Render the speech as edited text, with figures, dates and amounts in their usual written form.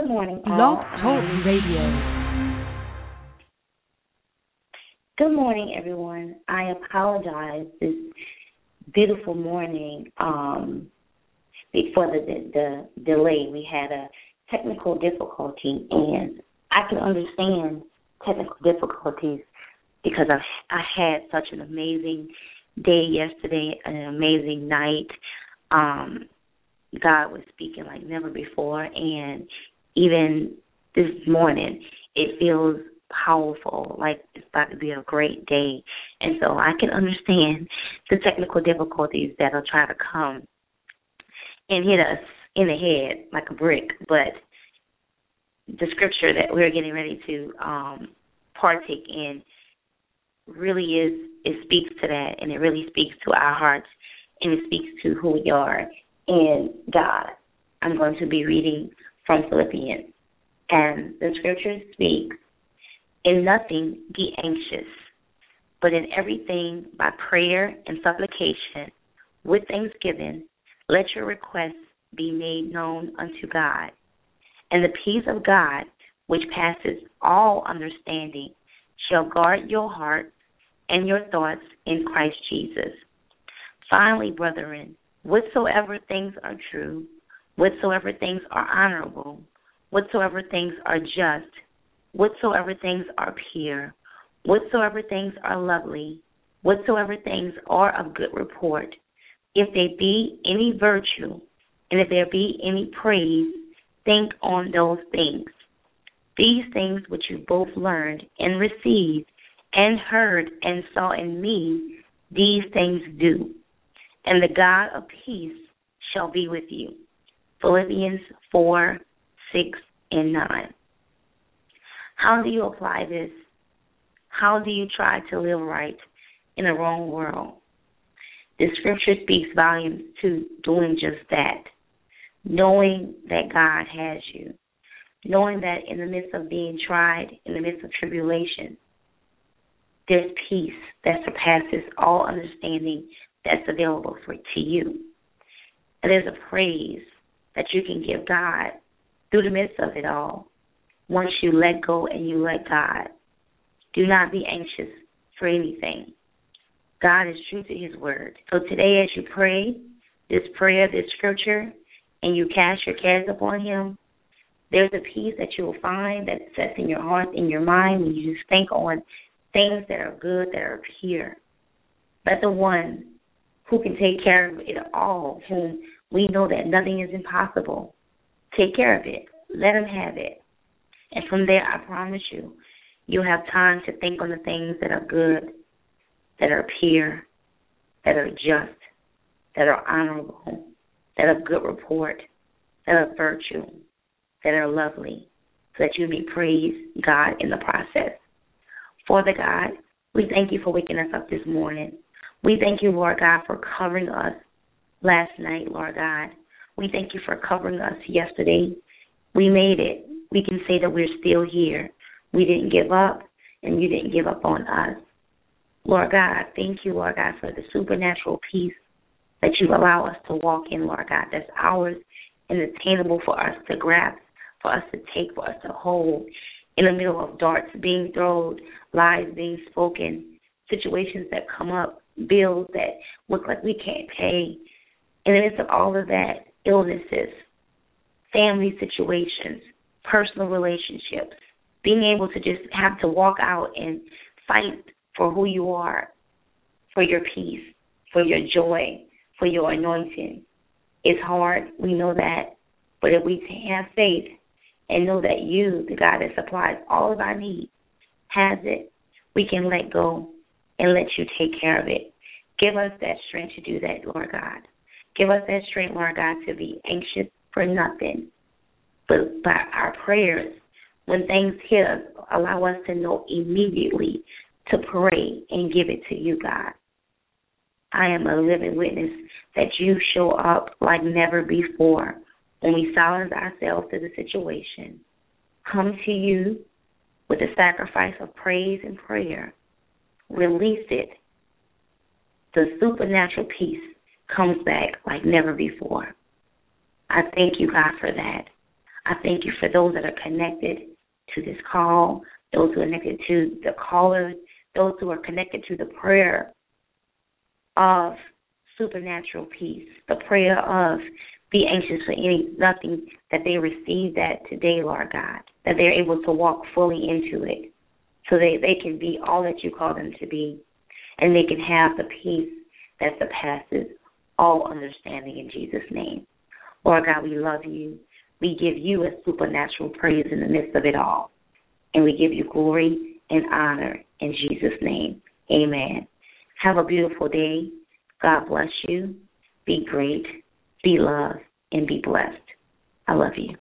Good morning, Blog all. Talk Radio. Good morning, everyone. I apologize this beautiful morning for the delay. We had a technical difficulty, and I can understand technical difficulties because I had such an amazing day yesterday, an amazing night. God was speaking like never before, and even this morning, it feels powerful, like it's about to be a great day. And so I can understand the technical difficulties that'll try to come and hit us in the head like a brick. But the scripture that we're getting ready to partake in really it speaks to that, and it really speaks to our hearts, and it speaks to who we are in God. I'm going to be reading from Philippians, and the scripture speaks, "In nothing be anxious, but in everything by prayer and supplication, with thanksgiving, let your requests be made known unto God. And the peace of God, which passes all understanding, shall guard your heart and your thoughts in Christ Jesus. Finally, brethren, whatsoever things are true, whatsoever things are honorable, whatsoever things are just, whatsoever things are pure, whatsoever things are lovely, whatsoever things are of good report, if there be any virtue, and if there be any praise, think on those things. These things which you both learned and received and heard and saw in me, these things do. And the God of peace shall be with you." Philippians 4:6-9. How do you apply this? How do you try to live right in a wrong world? The scripture speaks volumes to doing just that. Knowing that God has you. Knowing that in the midst of being tried, in the midst of tribulation, there's peace that surpasses all understanding that's available to you. And there's a praise that you can give God through the midst of it all. Once you let go and you let God, do not be anxious for anything. God is true to his word. So today as you pray this prayer, this scripture, and you cast your cares upon him, there's a peace that you will find that sets in your heart, in your mind, when you just think on things that are good, that are pure. Let the one who can take care of it all, whom we know that nothing is impossible, take care of it. Let him have it. And from there, I promise you, you'll have time to think on the things that are good, that are pure, that are just, that are honorable, that are good report, that are virtue, that are lovely, so that you may praise God in the process. Father God, we thank you for waking us up this morning. We thank you, Lord God, for covering us last night, Lord God. We thank you for covering us yesterday. We made it. We can say that we're still here. We didn't give up, and you didn't give up on us. Lord God, thank you, Lord God, for the supernatural peace that you allow us to walk in, Lord God, that's ours and attainable for us to grasp, for us to take, for us to hold in the middle of darts being thrown, lies being spoken, situations that come up, bills that look like we can't pay. In the midst of all of that, illnesses, family situations, personal relationships, being able to just have to walk out and fight for who you are, for your peace, for your joy, for your anointing. It's hard, we know that, but if we have faith and know that you, the God that supplies all of our needs, has it, we can let go and let you take care of it. Give us that strength to do that, Lord God. Give us that strength, Lord God, to be anxious for nothing, but by our prayers, when things hit us, allow us to know immediately to pray and give it to you, God. I am a living witness that you show up like never before when we silence ourselves to the situation, come to you with a sacrifice of praise and prayer, release it. The supernatural peace comes back like never before. I thank you, God, for that. I thank you for those that are connected to this call, those who are connected to the callers, those who are connected to the prayer of supernatural peace, the prayer of be anxious for nothing, that they receive that today, Lord God, that they're able to walk fully into it so that they can be all that you call them to be, and they can have the peace that surpasses all understanding in Jesus' name. Lord God, we love you. We give you a supernatural praise in the midst of it all, and we give you glory and honor in Jesus' name. Amen. Have a beautiful day. God bless you. Be great, be loved, and be blessed. I love you.